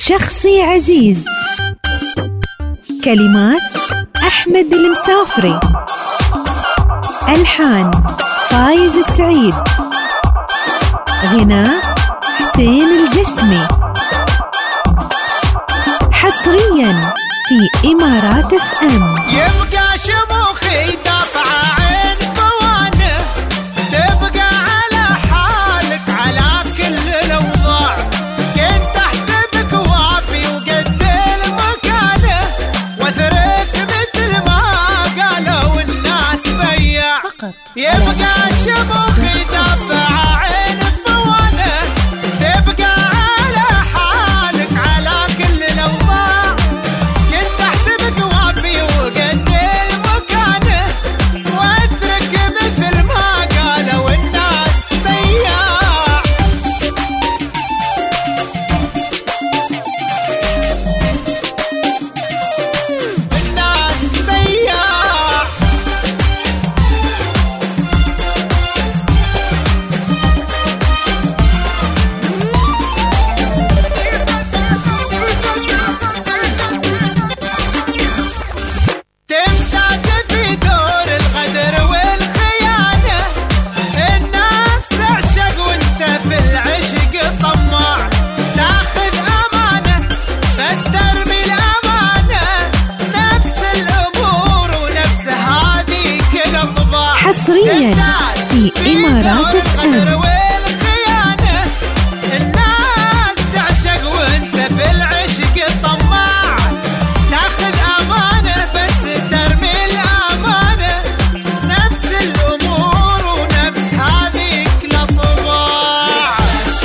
شخصي عزيز. كلمات أحمد المسافري. ألحان فايز السعيد. غناء حسين الجسمي. حصريا في إمارات FM. يبقى شموخي دافع عين فوانه، تبقى على حالك على كل الأوضاع، كنت أحسبك وافي وقد المكانه، وثرك مثل ما قالوا الناس بياع. يبقى شموخي دافع عين فوانه، تبقى على حالك على كل الأوضاع، كنت أحسبك وافي وقد المكانه، واترك مثل ما قالوا الناس بياع. الناس بياع. تمتاز في دور الغدر والخيانة، الناس تعشق وانت في العشق طماع، تاخذ أمانة بس ترمي الأمانة، نفس الأمور ونفس هذيك الأطباع. حصريا في إمارات FM. والخيانة، الناس تعشق وانت في العشق طماع، تاخذ أمانة بس ترمي الأمانة، نفس الأمور ونفس هذيك الأطباع.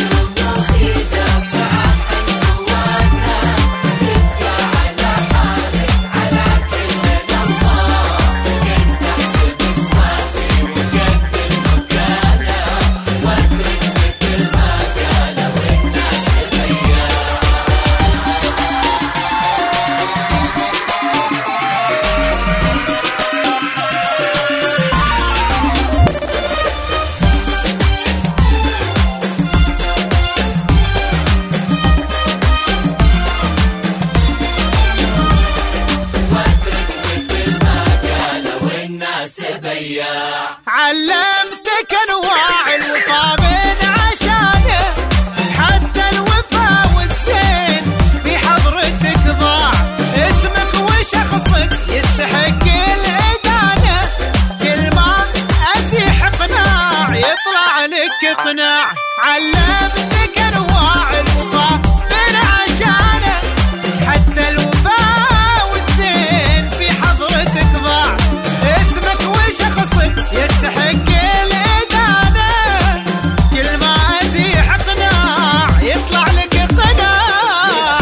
علمتك انواع الوفا من عشانه، حتى الوفا والزين في حضرتك ضاع، اسمك وشخصك يستحق الادانه، كل ما ازيح قناع يطلع لك قناع. علمتك انواع الوفا من عشانه، حتى الوفا والزين في حضرتك ضاع، اسمك وشخصك يستحق الإدانة، كل ما أزيح قناع يطلع لك قناع.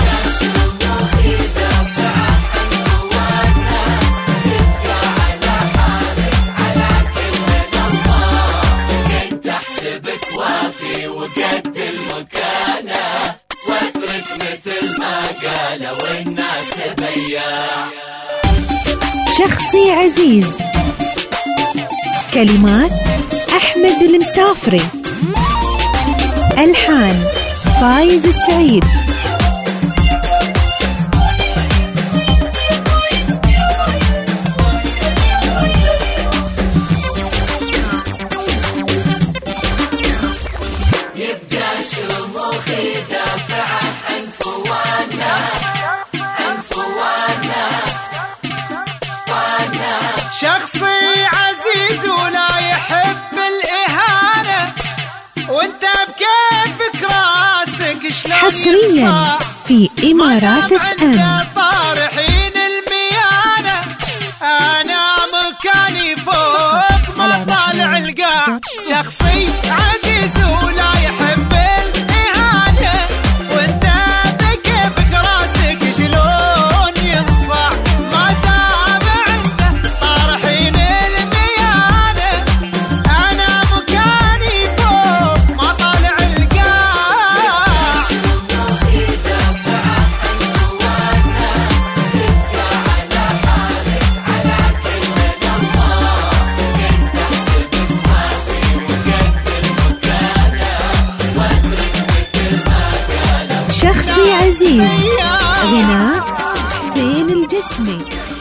كنت أحسبك وافي وقد المكانة، واترك مثل ما قالوا الناس بياع. شخصي عزيز. كلمات أحمد المسافري. ألحان فايز السعيد. يبقى شموخي دافع عن فوانا، عن فوانا، فوانا. شخصي عزيز ولا يحب الإهانة، وانت بكيفك راسك شلون حصريا ينصاع، في إمارات FM. طارحين الميانة، أنا مكاني فوق ما طالع القاع. شخصي عزيز ولا يحب الإهانة، وانت بكيفك راسك شلون ينصاع، ما دام عنده طارحين الميانة، أنا مكاني فوق ما طالع القاع. شموخي دافع عن فوانا، شخصي عزيز. غناء حسين الجسمي.